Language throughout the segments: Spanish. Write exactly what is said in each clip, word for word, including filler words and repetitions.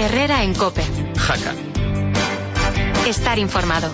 Herrera en COPE. Jaca. Estar informado.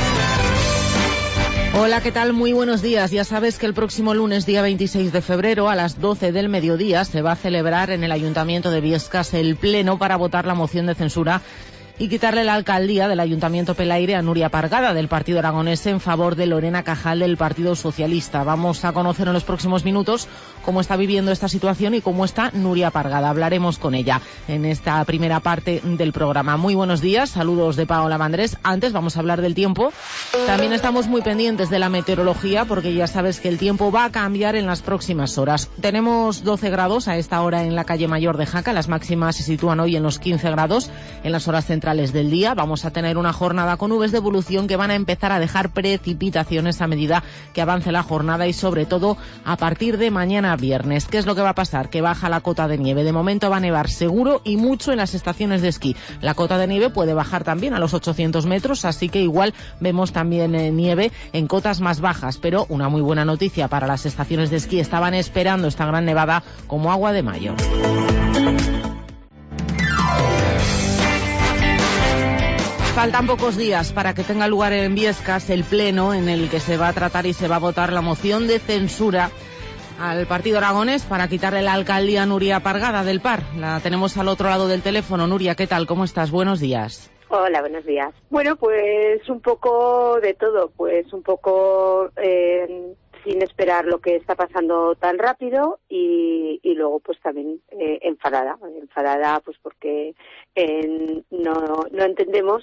Hola, ¿qué tal? Muy buenos días. Ya sabes que el próximo lunes, día veintiséis de febrero, a las doce del mediodía, se va a celebrar en el Ayuntamiento de Biescas el pleno para votar la moción de censura y quitarle la alcaldía del Ayuntamiento Pelaire a Nuria Pargada, del Partido Aragonés, en favor de Lorena Cajal, del Partido Socialista. Vamos a conocer en los próximos minutos cómo está viviendo esta situación y cómo está Nuria Pargada. Hablaremos con ella en esta primera parte del programa. Muy buenos días, saludos de Paola Mandrés. Antes vamos a hablar del tiempo. También estamos muy pendientes de la meteorología, porque ya sabes que el tiempo va a cambiar en las próximas horas. Tenemos doce grados a esta hora en la calle Mayor de Jaca. Las máximas se sitúan hoy en los quince grados en las horas centrales del día. Vamos a tener una jornada con nubes de evolución que van a empezar a dejar precipitaciones a medida que avance la jornada y sobre todo a partir de mañana viernes. ¿Qué es lo que va a pasar? Que baja la cota de nieve. De momento va a nevar seguro y mucho en las estaciones de esquí. La cota de nieve puede bajar también a los ochocientos metros, así que igual vemos también eh, nieve en cotas más bajas, pero una muy buena noticia para las estaciones de esquí. Estaban esperando esta gran nevada como agua de mayo. Faltan pocos días para que tenga lugar en Biescas el pleno en el que se va a tratar y se va a votar la moción de censura al Partido Aragonés para quitarle la alcaldía a Nuria Pargada del P A R. La tenemos al otro lado del teléfono. Nuria, ¿qué tal? ¿Cómo estás? Buenos días. Hola, buenos días. Bueno, pues un poco de todo, pues un poco eh, sin esperar lo que está pasando tan rápido y, y luego pues también eh, enfadada, enfadada pues porque eh, no, no entendemos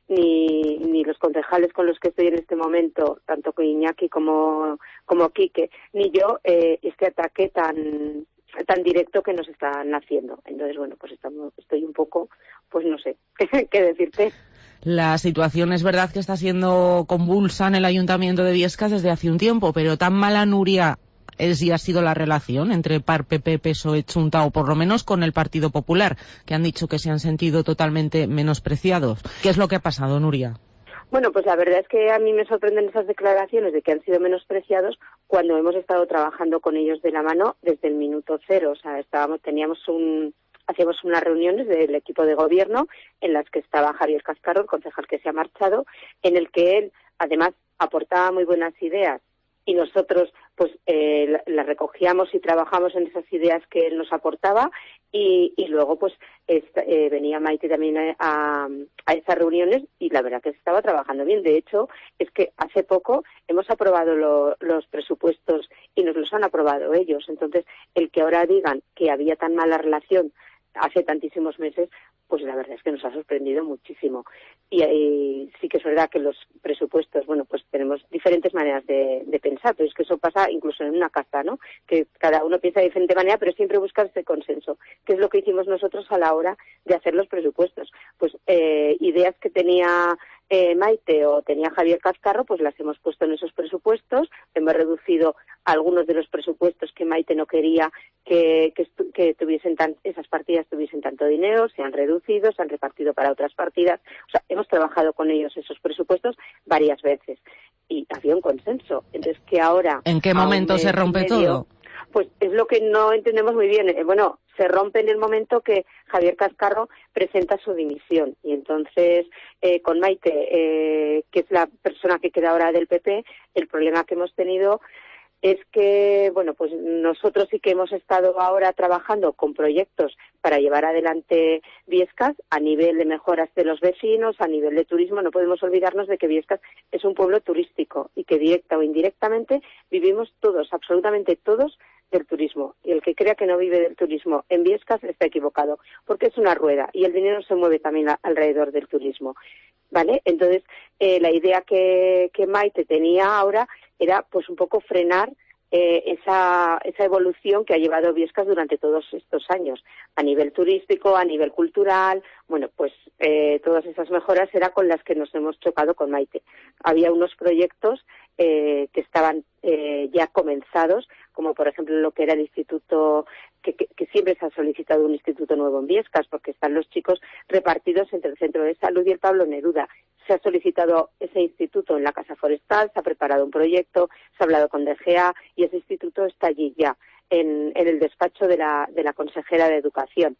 ni ni los concejales con los que estoy en este momento, tanto con Iñaki como como Quique, ni yo, eh, este ataque tan tan directo que nos están haciendo. Entonces, bueno, pues estamos, estoy un poco, pues no sé qué decirte. La situación es verdad que está siendo convulsa en el Ayuntamiento de Biescas desde hace un tiempo, pero tan mala, Nuria, es y ha sido la relación entre P A R, P P, P S O E, Chunta, o por lo menos con el Partido Popular, que han dicho que se han sentido totalmente menospreciados. ¿Qué es lo que ha pasado, Nuria? Bueno, pues la verdad es que a mí me sorprenden esas declaraciones de que han sido menospreciados cuando hemos estado trabajando con ellos de la mano desde el minuto cero. O sea, estábamos, teníamos un, hacíamos unas reuniones del equipo de gobierno en las que estaba Javier Cascarro, el concejal que se ha marchado, en el que él, además, aportaba muy buenas ideas y nosotros pues eh, las la recogíamos y trabajamos en esas ideas que él nos aportaba y, y luego pues esta, eh, venía Maite también a, a esas reuniones y la verdad que se estaba trabajando bien. De hecho, es que hace poco hemos aprobado lo, los presupuestos y nos los han aprobado ellos. Entonces, el que ahora digan que había tan mala relación hace tantísimos meses, pues la verdad es que nos ha sorprendido muchísimo. Y, y sí que es verdad que los presupuestos, bueno, pues tenemos diferentes maneras de, de pensar, pero es que eso pasa incluso en una casa, ¿no? Que cada uno piensa de diferente manera, pero siempre busca ese consenso, que es lo que hicimos nosotros a la hora de hacer los presupuestos. Pues eh, ideas que tenía eh, Maite o tenía Javier Cascarro, pues las hemos puesto en esos presupuestos, hemos reducido algunos de los presupuestos que Maite no quería que, que, que tuviesen tan, esas partidas tuviesen tanto dinero, se han reducido, se han repartido para otras partidas. O sea, hemos trabajado con ellos esos presupuestos varias veces y había un consenso. Entonces, que ahora... ¿En qué momento se rompe medio, todo? Pues es lo que no entendemos muy bien. Bueno, se rompe en el momento que Javier Cascarro presenta su dimisión y entonces eh, con Maite, eh, que es la persona que queda ahora del P P, el problema que hemos tenido es que, bueno, pues nosotros sí que hemos estado ahora trabajando con proyectos para llevar adelante Biescas a nivel de mejoras de los vecinos, a nivel de turismo. No podemos olvidarnos de que Biescas es un pueblo turístico y que directa o indirectamente vivimos todos, absolutamente todos, del turismo. Y el que crea que no vive del turismo en Biescas está equivocado, porque es una rueda y el dinero se mueve también a, alrededor del turismo. ¿Vale? Entonces, eh, la idea que, que Maite tenía ahora era pues un poco frenar eh, esa, esa evolución que ha llevado Biescas durante todos estos años, a nivel turístico, a nivel cultural. Bueno, pues eh, todas esas mejoras eran con las que nos hemos chocado con Maite. Había unos proyectos eh, que estaban eh, ya comenzados, como por ejemplo lo que era el instituto, que, que, que siempre se ha solicitado un instituto nuevo en Biescas, porque están los chicos repartidos entre el Centro de Salud y el Pablo Neruda. Se ha solicitado ese instituto en la Casa Forestal, se ha preparado un proyecto, se ha hablado con D G A y ese instituto está allí ya, en, en el despacho de la, de la consejera de Educación.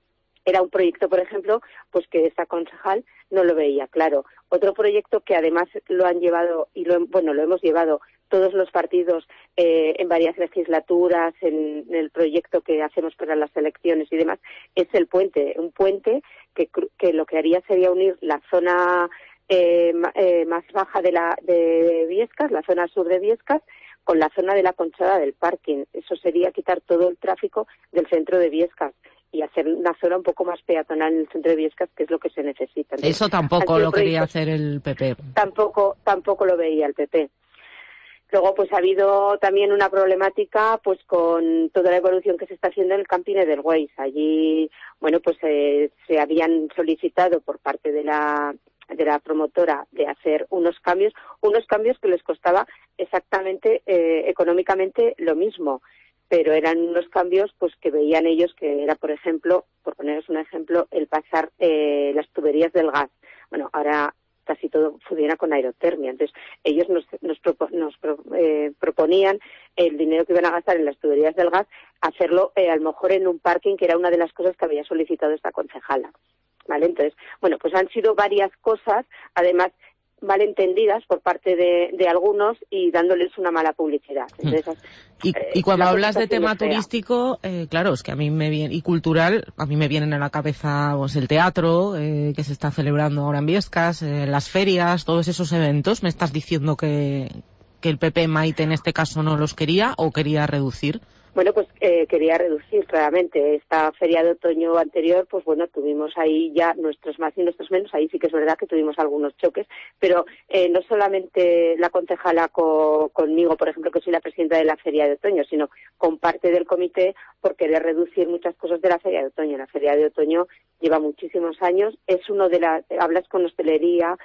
era un proyecto, por ejemplo, pues que esta concejal no lo veía claro. Otro proyecto que además lo han llevado, y lo, bueno, lo hemos llevado todos los partidos eh, en varias legislaturas, en, en el proyecto que hacemos para las elecciones y demás, es el puente. Un puente que, que lo que haría sería unir la zona eh, eh, más baja de, la, de Biescas, la zona sur de Biescas, con la zona de la Conchada del parking. Eso sería quitar todo el tráfico del centro de Biescas y hacer una zona un poco más peatonal en el centro de Biescas, que es lo que se necesita. Entonces, eso tampoco lo quería hacer el P P. Tampoco, tampoco lo veía el P P. Luego, pues ha habido también una problemática, pues con toda la evolución que se está haciendo en el camping Edelweiss. Allí, bueno, pues eh, se habían solicitado por parte de la de la promotora de hacer unos cambios, unos cambios que les costaba exactamente eh, económicamente lo mismo, pero eran unos cambios pues que veían ellos que era, por ejemplo, por poneros un ejemplo, el pasar eh, las tuberías del gas. Bueno, ahora casi todo funciona con aerotermia. Entonces, ellos nos, nos, propo, nos pro, eh, proponían el dinero que iban a gastar en las tuberías del gas, hacerlo eh, a lo mejor en un parking, que era una de las cosas que había solicitado esta concejala. ¿Vale? Entonces, bueno, pues han sido varias cosas, además mal entendidas por parte de, de algunos y dándoles una mala publicidad. Entonces, y, eh, y cuando hablas de tema turístico, eh, claro, es que a mí me viene, y cultural, a mí me vienen a la cabeza pues, el teatro eh, que se está celebrando ahora en Biescas, eh, las ferias, todos esos eventos. ¿Me estás diciendo que, que el P P Maite en este caso no los quería o quería reducir? Bueno, pues eh, quería reducir claramente. Esta feria de otoño anterior, pues bueno, tuvimos ahí ya nuestros más y nuestros menos. Ahí sí que es verdad que tuvimos algunos choques, pero eh, no solamente la concejala co conmigo, por ejemplo, que soy la presidenta de la feria de otoño, sino con parte del comité por querer reducir muchas cosas de la feria de otoño. La feria de otoño lleva muchísimos años, es uno de las, hablas con hostelería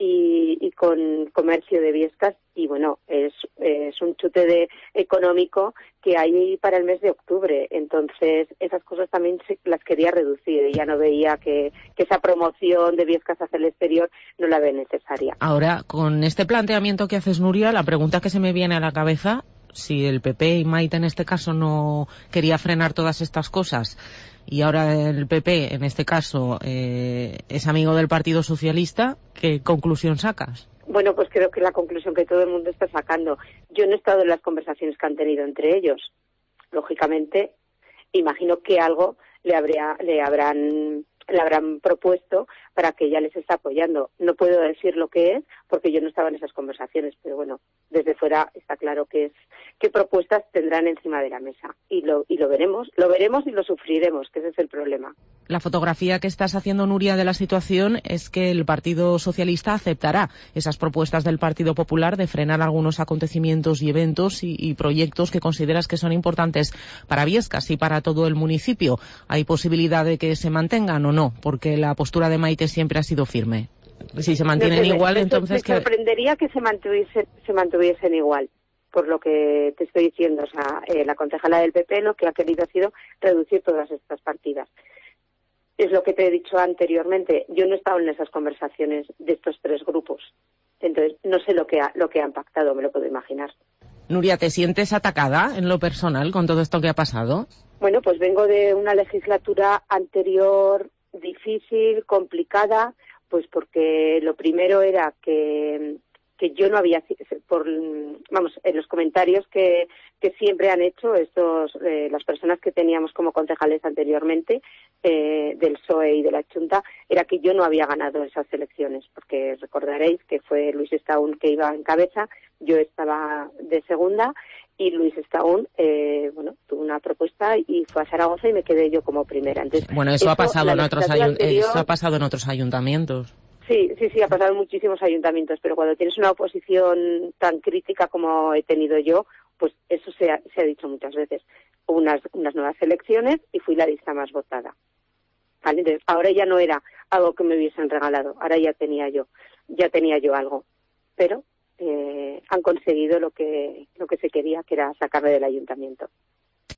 y, y con comercio de Biescas y bueno, es, es un chute de económico que hay para el mes de octubre. Entonces, esas cosas también se, las quería reducir. Ella no veía que, que esa promoción de Biescas hacia el exterior no la ve necesaria. Ahora, con este planteamiento que haces, Nuria, la pregunta que se me viene a la cabeza, si el P P y Maite en este caso no quería frenar todas estas cosas y ahora el P P en este caso eh, es amigo del Partido Socialista, ¿qué conclusión sacas? Bueno, pues creo que la conclusión que todo el mundo está sacando. Yo no he estado en las conversaciones que han tenido entre ellos. Lógicamente, imagino que algo le, habría, le habrán le habrán propuesto para que ella les esté apoyando. No puedo decir lo que es porque yo no estaba en esas conversaciones, pero bueno, desde fuera está claro que es qué propuestas tendrán encima de la mesa y lo y lo veremos, lo veremos y lo sufriremos, que ese es el problema. La fotografía que estás haciendo, Nuria, de la situación es que el Partido Socialista aceptará esas propuestas del Partido Popular de frenar algunos acontecimientos y eventos y, y proyectos que consideras que son importantes para Biescas y para todo el municipio. ¿Hay posibilidad de que se mantengan o no? Porque la postura de Maite siempre ha sido firme. Si se mantienen no, igual, me, entonces... Me sorprendería que se mantuviesen, se mantuviesen igual, por lo que te estoy diciendo. O sea, eh, la concejala del P P lo que ha querido ha sido reducir todas estas partidas. Es lo que te he dicho anteriormente. Yo no he estado en esas conversaciones de estos tres grupos. Entonces, no sé lo que, ha, lo que han pactado, me lo puedo imaginar. Nuria, ¿te sientes atacada en lo personal con todo esto que ha pasado? Bueno, pues vengo de una legislatura anterior difícil, complicada, pues porque lo primero era que, que yo no había, por, vamos, en los comentarios que, que siempre han hecho estos, eh, las personas que teníamos como concejales anteriormente eh, del P S O E y de la Junta, era que yo no había ganado esas elecciones, porque recordaréis que fue Luis Estaún que iba en cabeza, yo estaba de segunda, y Luis Estaún, eh, bueno, tuvo una propuesta y fue a Zaragoza y me quedé yo como primera. Entonces, bueno, eso, eso ha pasado en otros anterior, eso ha pasado en otros ayuntamientos. Sí, sí, sí, ha pasado en muchísimos ayuntamientos, pero cuando tienes una oposición tan crítica como he tenido yo, pues eso se ha, se ha dicho muchas veces. Hubo unas, unas nuevas elecciones y fui la lista más votada. ¿Vale? Entonces, ahora ya no era algo que me hubiesen regalado, ahora ya tenía yo, ya tenía yo algo, pero eh, han conseguido lo que lo que se quería, que era sacarme del ayuntamiento.